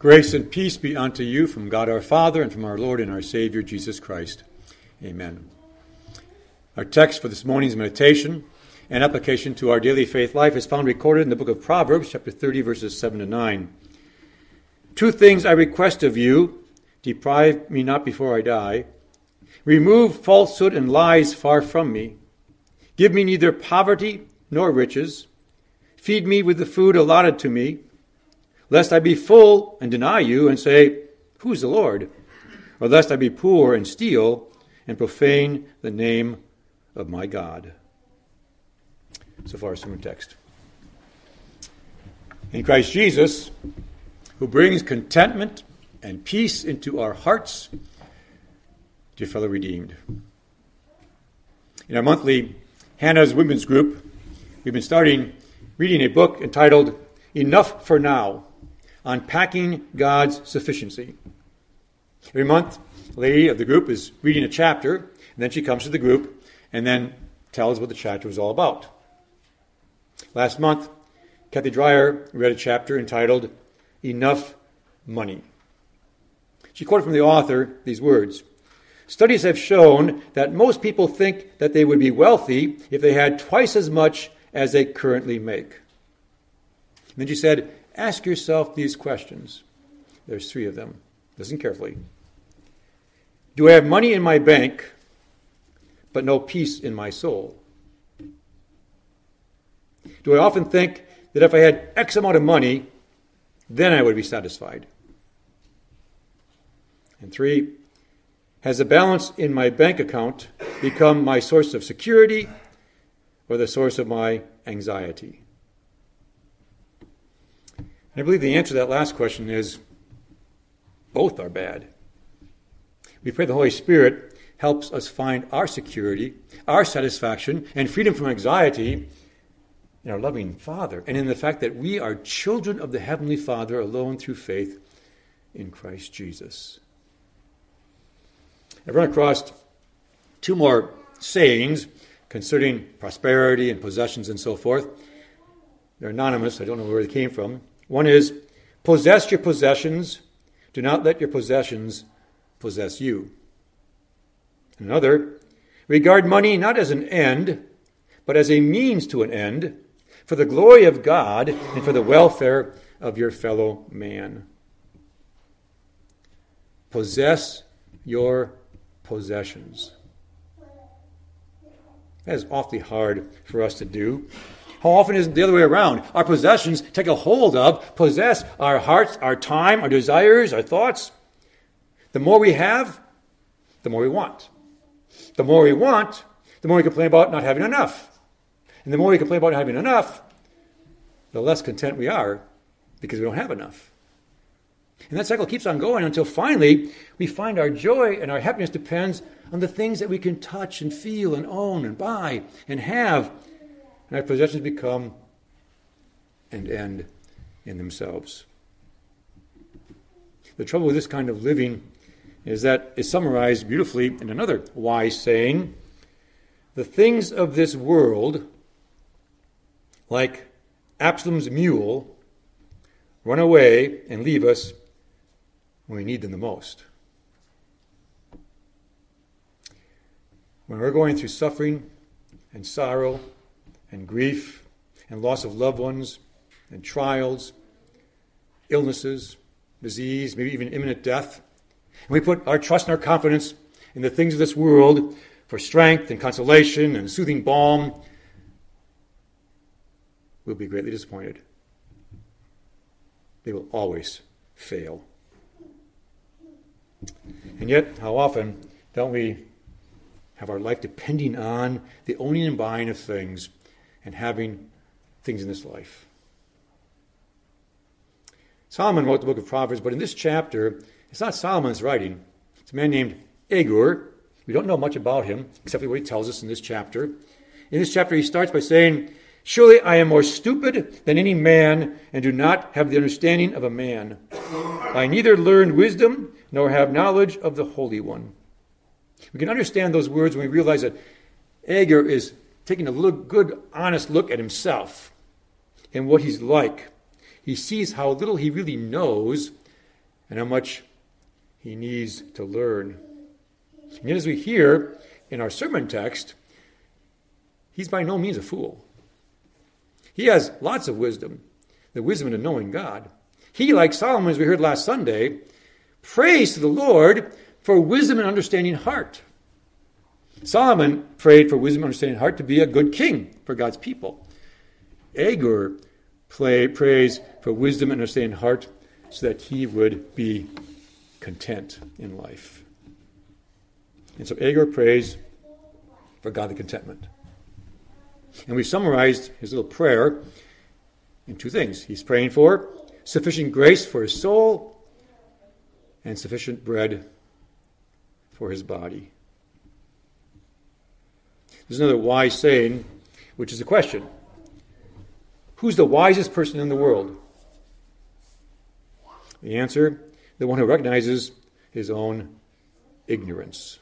Grace and peace be unto you from God our Father and from our Lord and our Savior, Jesus Christ. Amen. Our text for this morning's meditation and application to our daily faith life is found recorded in the book of Proverbs, chapter 30, verses 7 to 9. Two things I request of you, deprive me not before I die. Remove falsehood and lies far from me. Give me neither poverty nor riches. Feed me with the food allotted to me, lest I be full and deny you and say, who is the Lord? Or lest I be poor and steal and profane the name of my God. So far, sermon text. In Christ Jesus, who brings contentment and peace into our hearts, dear fellow redeemed. In our monthly Hannah's Women's Group, we've been reading a book entitled Enough for Now, Unpacking God's Sufficiency. Every month, the lady of the group is reading a chapter, and then she comes to the group and then tells what the chapter was all about. Last month, Kathy Dreyer read a chapter entitled Enough Money. She quoted from the author these words: "Studies have shown that most people think that they would be wealthy if they had twice as much as they currently make." And then she said, ask yourself these questions. There's 3 of them. Listen carefully. Do I have money in my bank, but no peace in my soul? Do I often think that if I had X amount of money, then I would be satisfied? And 3, has the balance in my bank account become my source of security or the source of my anxiety? And I believe the answer to that last question is both are bad. We pray the Holy Spirit helps us find our security, our satisfaction, and freedom from anxiety in our loving Father and in the fact that we are children of the Heavenly Father alone through faith in Christ Jesus. I've run across 2 more sayings concerning prosperity and possessions and so forth. They're anonymous. I don't know where they came from. One is, possess your possessions. Do not let your possessions possess you. Another, regard money not as an end, but as a means to an end, for the glory of God and for the welfare of your fellow man. Possess your possessions. That is awfully hard for us to do. How often is it the other way around? Our possessions take a hold of, possess our hearts, our time, our desires, our thoughts. The more we have, the more we want. The more we want, the more we complain about not having enough. And the more we complain about not having enough, the less content we are because we don't have enough. And that cycle keeps on going until finally we find our joy and our happiness depends on the things that we can touch and feel and own and buy and have. And our possessions become an end in themselves. The trouble with this kind of living is that it's summarized beautifully in another wise saying: the things of this world, like Absalom's mule, run away and leave us when we need them the most. When we're going through suffering and sorrow and grief and loss of loved ones and trials, illnesses, disease, maybe even imminent death, and we put our trust and our confidence in the things of this world for strength and consolation and soothing balm, we'll be greatly disappointed. They will always fail. And yet, how often don't we have our life depending on the owning and buying of things and having things in this life? Solomon wrote the book of Proverbs, but in this chapter, it's not Solomon's writing. It's a man named Agur. We don't know much about him, except for what he tells us in this chapter. In this chapter, he starts by saying, "Surely I am more stupid than any man, and do not have the understanding of a man. I neither learned wisdom, nor have knowledge of the Holy One." We can understand those words when we realize that Agur is taking a good, honest look at himself and what he's like. He sees how little he really knows and how much he needs to learn. And yet, as we hear in our sermon text, he's by no means a fool. He has lots of wisdom, the wisdom of knowing God. He, like Solomon, as we heard last Sunday, prays to the Lord for wisdom and understanding heart. Solomon prayed for wisdom and understanding heart to be a good king for God's people. Agur prays for wisdom and understanding heart so that he would be content in life. And so Agur prays for godly contentment. And we've summarized his little prayer in two things. He's praying for sufficient grace for his soul and sufficient bread for his body. There's another wise saying, which is a question. Who's the wisest person in the world? The answer, the one who recognizes his own ignorance.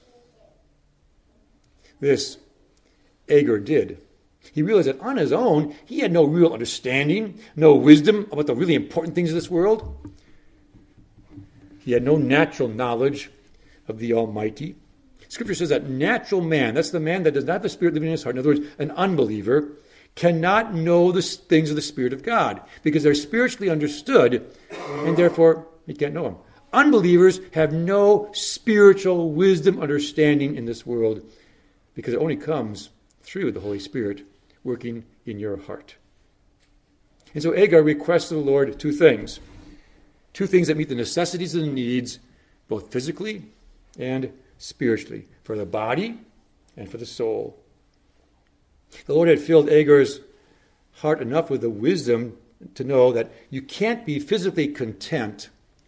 This Agur did. He realized that on his own, he had no real understanding, no wisdom about the really important things of this world. He had no natural knowledge of the Almighty. Scripture says that natural man, that's the man that does not have the Spirit living in his heart, in other words, an unbeliever, cannot know the things of the Spirit of God because they're spiritually understood, and therefore he can't know them. Unbelievers have no spiritual wisdom understanding in this world because it only comes through the Holy Spirit working in your heart. And so Agur requests of the Lord two things that meet the necessities and the needs, both physically and spiritually, for the body and for the soul. The Lord had filled Agur's heart enough with the wisdom to know that you can't be physically content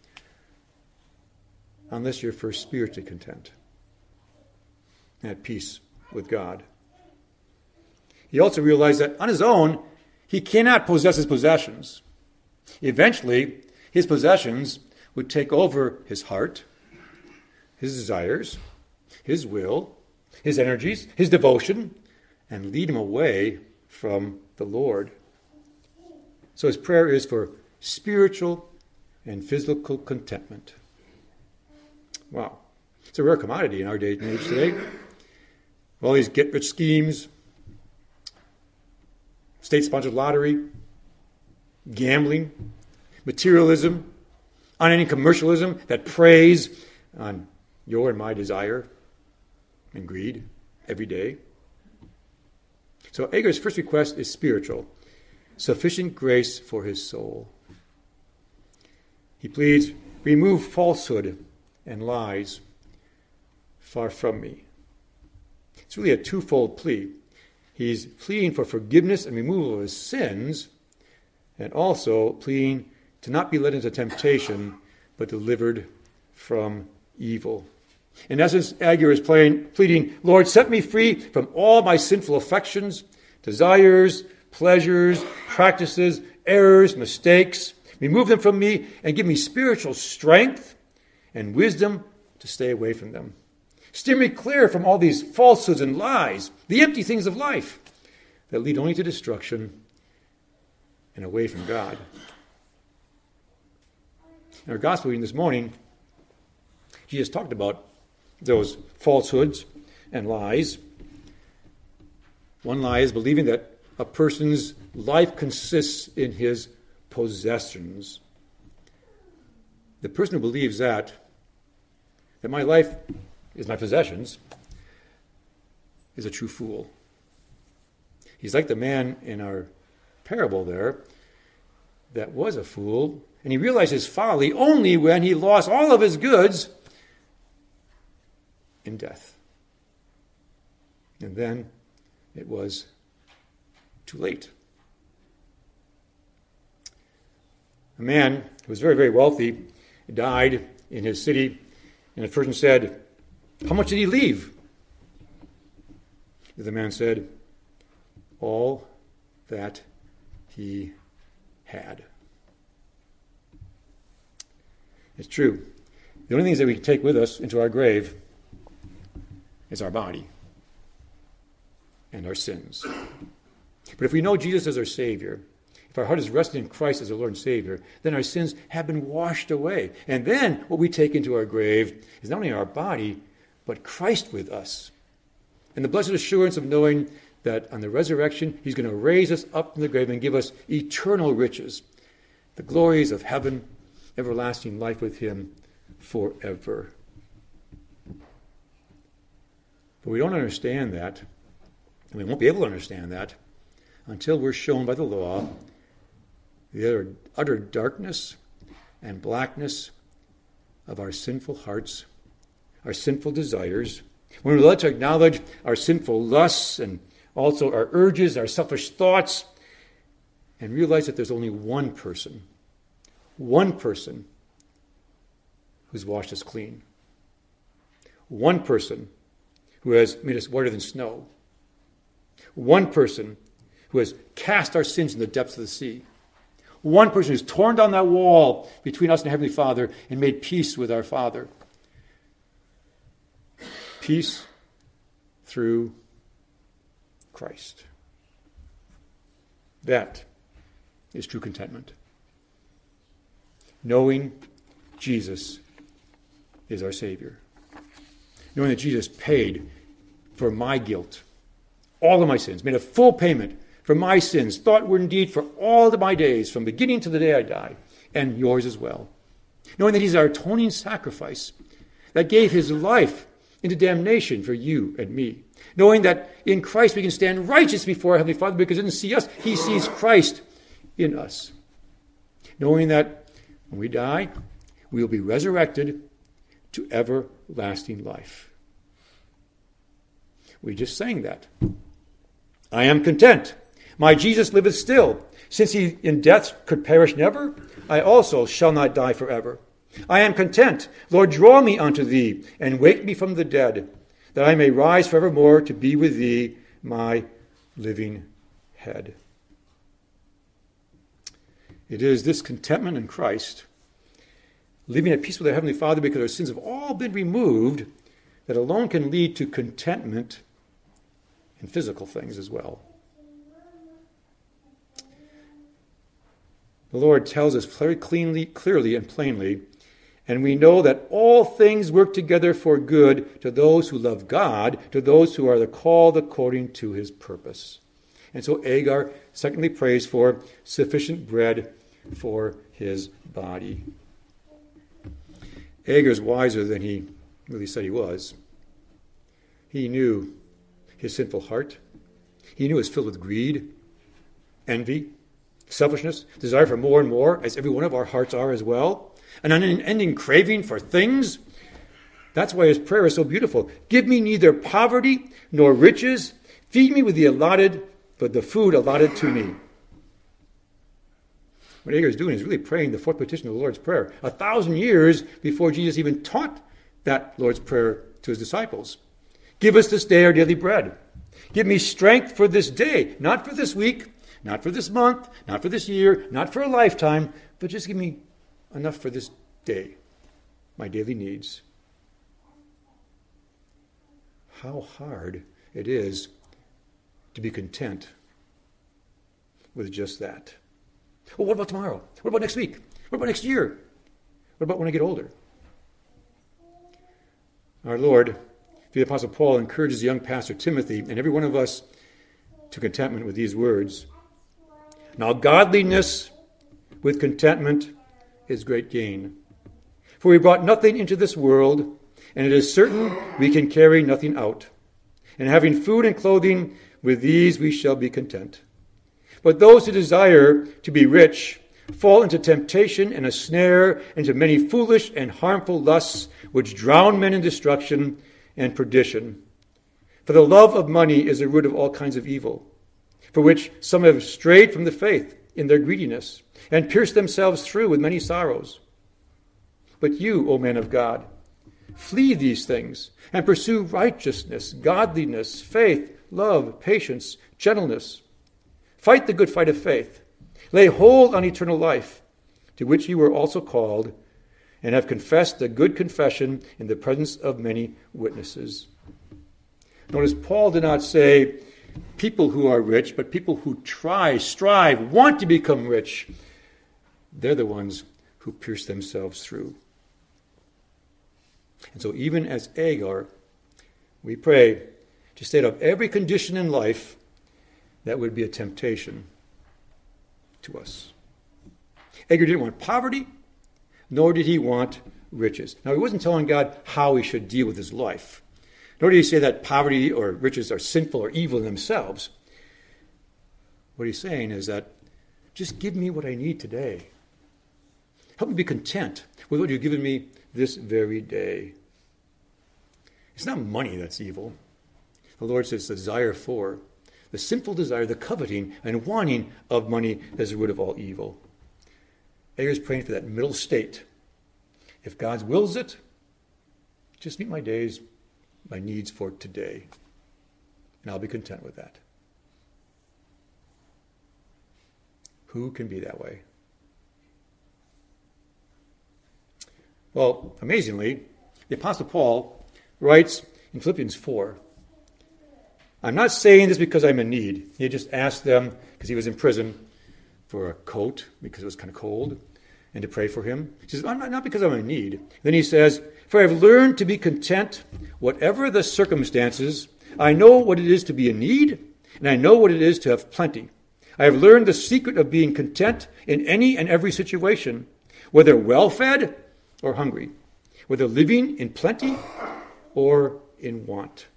unless you're first spiritually content and at peace with God. He also realized that on his own, he cannot possess his possessions. Eventually, his possessions would take over his heart, his desires, his will, his energies, his devotion, and lead him away from the Lord. So his prayer is for spiritual and physical contentment. Wow. It's a rare commodity in our day and age today. All these get-rich schemes, state-sponsored lottery, gambling, materialism, unending commercialism that preys on your and my desire and greed every day. So Agur's first request is spiritual, sufficient grace for his soul. He pleads, remove falsehood and lies far from me. It's really a twofold plea. He's pleading for forgiveness and removal of his sins, and also pleading to not be led into temptation, but delivered from evil. In essence, Agur is pleading, Lord, set me free from all my sinful affections, desires, pleasures, practices, errors, mistakes. Remove them from me and give me spiritual strength and wisdom to stay away from them. Steer me clear from all these falsehoods and lies, the empty things of life that lead only to destruction and away from God. In our gospel reading this morning, Jesus talked about those falsehoods and lies. One lie is believing that a person's life consists in his possessions. The person who believes that my life is my possessions, is a true fool. He's like the man in our parable there that was a fool, and he realized his folly only when he lost all of his goods in death. And then it was too late. A man who was very, very wealthy died in his city, and the person said, how much did he leave? The man said, all that he had. It's true. The only things that we can take with us into our grave is our body and our sins. But if we know Jesus as our Savior, if if our heart is resting in Christ as our Lord and Savior, then our sins have been washed away. And then what we take into our grave is not only our body, but Christ with us. And the blessed assurance of knowing that on the resurrection, he's going to raise us up from the grave and give us eternal riches, the glories of heaven, everlasting life with him forever. But we don't understand that, and we won't be able to understand that until we're shown by the law the utter darkness and blackness of our sinful hearts, our sinful desires. When we're led to acknowledge our sinful lusts and also our urges, our selfish thoughts, and realize that there's only one person who's washed us clean. One person who has made us whiter than snow. One person who has cast our sins in the depths of the sea. One person who's torn down that wall between us and Heavenly Father and made peace with our Father. Peace through Christ. That is true contentment. Knowing Jesus is our Savior. Knowing that Jesus paid for my guilt, all of my sins, made a full payment for my sins, thought, word, and deed, for all of my days, from beginning to the day I die, and yours as well. Knowing that he's our atoning sacrifice that gave his life into damnation for you and me. Knowing that in Christ we can stand righteous before our Heavenly Father because he doesn't see us, he sees Christ in us. Knowing that when we die, we will be resurrected to everlasting life. We just sang that. I am content. My Jesus liveth still. Since he in death could perish never, I also shall not die forever. I am content. Lord, draw me unto thee, and wake me from the dead, that I may rise forevermore to be with thee, my living head. It is this contentment in Christ, living at peace with our Heavenly Father because our sins have all been removed, that alone can lead to contentment in physical things as well. The Lord tells us very clearly and plainly, and we know that all things work together for good to those who love God, to those who are called according to his purpose. And so Agar secondly prays for sufficient bread for his body. Agar's wiser than he really said he was. He knew his sinful heart. He knew it was filled with greed, envy, selfishness, desire for more and more, as every one of our hearts are as well. An unending craving for things. That's why his prayer is so beautiful. Give me neither poverty nor riches. Feed me with the food allotted to me. What Agar is doing is really praying the fourth petition of the Lord's Prayer 1,000 years before Jesus even taught that Lord's Prayer to his disciples. Give us this day our daily bread. Give me strength for this day, not for this week, not for this month, not for this year, not for a lifetime, but just give me enough for this day, my daily needs. How hard it is to be content with just that. Well, what about tomorrow? What about next week? What about next year? What about when I get older? Our Lord, the Apostle Paul, encourages the young pastor Timothy and every one of us to contentment with these words. Now godliness with contentment is great gain. For we brought nothing into this world, and it is certain we can carry nothing out. And having food and clothing, with these we shall be content. But those who desire to be rich fall into temptation and a snare, into many foolish and harmful lusts, which drown men in destruction and perdition. For the love of money is the root of all kinds of evil, for which some have strayed from the faith in their greediness, and pierced themselves through with many sorrows. But you, O men of God, flee these things, and pursue righteousness, godliness, faith, love, patience, gentleness. Fight the good fight of faith. Lay hold on eternal life, to which you were also called, and have confessed the good confession in the presence of many witnesses. Notice Paul did not say, people who are rich, but people who try, strive, want to become rich, they're the ones who pierce themselves through. And so even as Agar, we pray to stay out of every condition in life that would be a temptation to us. Agar didn't want poverty, nor did he want riches. Now, he wasn't telling God how he should deal with his life. Nor did he say that poverty or riches are sinful or evil in themselves. What he's saying is that just give me what I need today. Help me be content with what you've given me this very day. It's not money that's evil. The Lord says the desire for, the sinful desire, the coveting and wanting of money is the root of all evil. Agar is praying for that middle state. If God wills it, just meet my days, my needs for today, and I'll be content with that. Who can be that way? Well, amazingly, the Apostle Paul writes in Philippians 4, I'm not saying this because I'm in need. He just asked them, because he was in prison, for a coat, because it was kind of cold, and to pray for him. He says, I'm not because I'm in need. Then he says, for I've learned to be content, whatever the circumstances. I know what it is to be in need, and I know what it is to have plenty. I have learned the secret of being content in any and every situation, whether well-fed or hungry, whether living in plenty or in want.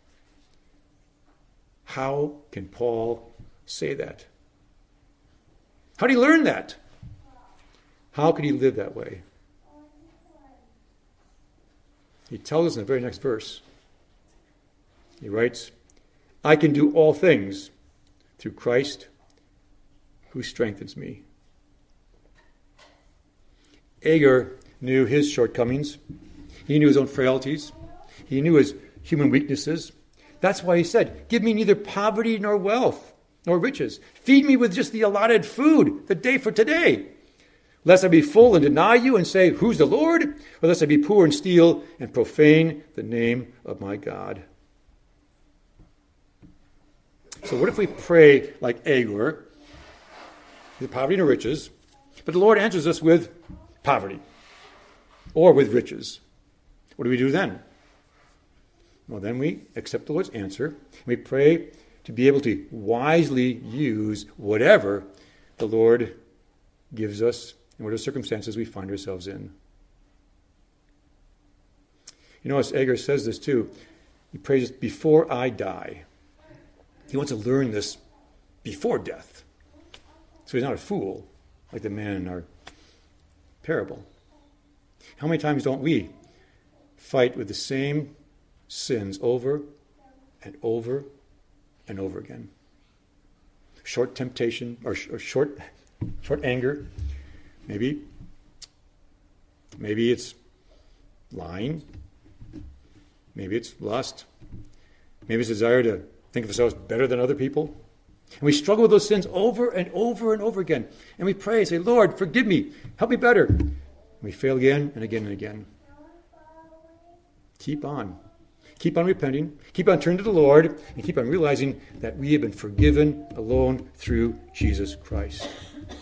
How can Paul say that? How did he learn that? How could he live that way? He tells us in the very next verse. He writes, I can do all things through Christ who strengthens me. Agar knew his shortcomings. He knew his own frailties. He knew his human weaknesses. That's why he said, give me neither poverty nor wealth nor riches. Feed me with just the allotted food, the day for today. Lest I be full and deny you and say, who's the Lord? Or lest I be poor and steal and profane the name of my God. So what if we pray like Agar, with poverty and riches, but the Lord answers us with poverty or with riches? What do we do then? Well, then we accept the Lord's answer. We pray to be able to wisely use whatever the Lord gives us and whatever circumstances we find ourselves in. You know, as Agar says this too, he prays, before I die. He wants to learn this before death. So he's not a fool like the man in our parable. How many times don't we fight with the same sins over and over and over again? Short temptation or short anger. Maybe it's lying. Maybe it's lust. Maybe it's desire to think of ourselves better than other people. And we struggle with those sins over and over and over again. And we pray and say, Lord, forgive me. Help me better. And we fail again and again and again. Keep on. Keep on repenting. Keep on turning to the Lord. And keep on realizing that we have been forgiven alone through Jesus Christ.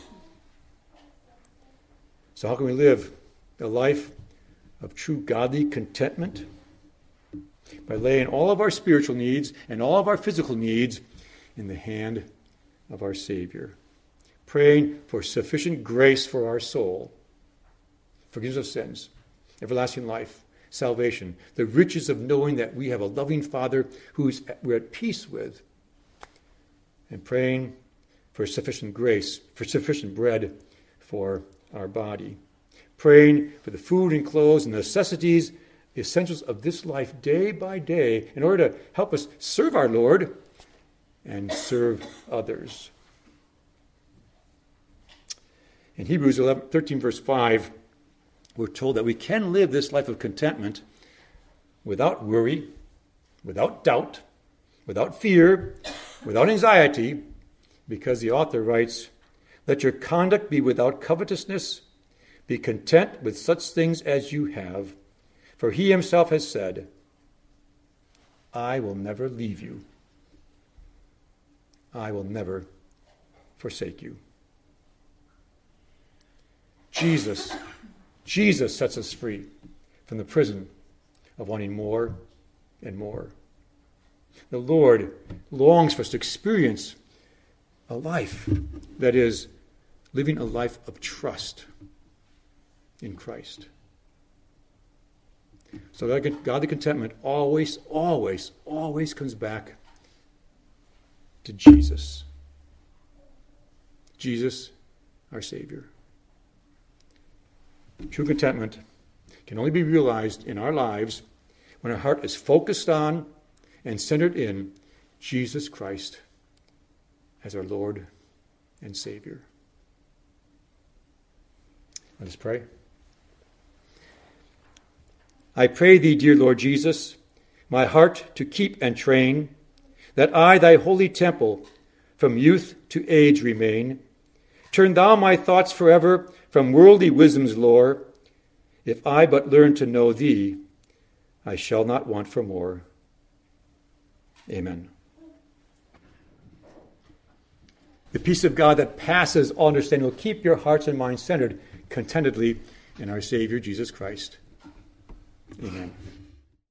So how can we live a life of true godly contentment? By laying all of our spiritual needs and all of our physical needs in the hand of our Savior. Praying for sufficient grace for our soul, forgiveness of sins, everlasting life, salvation, the riches of knowing that we have a loving Father who we're at peace with, and praying for sufficient grace, for sufficient bread for our body. Praying for the food and clothes and necessities, the essentials of this life day by day in order to help us serve our Lord and serve others. In Hebrews 13, verse 5, we're told that we can live this life of contentment without worry, without doubt, without fear, without anxiety, because the author writes, let your conduct be without covetousness. Be content with such things as you have. For he himself has said, I will never leave you I will never forsake you. Jesus sets us free from the prison of wanting more and more. The Lord longs for us to experience a life that is living a life of trust in Christ. So that godly contentment always comes back to Jesus. Jesus, our Savior. True contentment can only be realized in our lives when our heart is focused on and centered in Jesus Christ as our Lord and Savior. Let us pray. I pray thee, dear Lord Jesus, my heart to keep and train, that I, thy holy temple, from youth to age remain. Turn thou my thoughts forever from worldly wisdom's lore. If I but learn to know thee, I shall not want for more. Amen. The peace of God that passes all understanding will keep your hearts and minds centered contentedly in our Savior, Jesus Christ. Amen.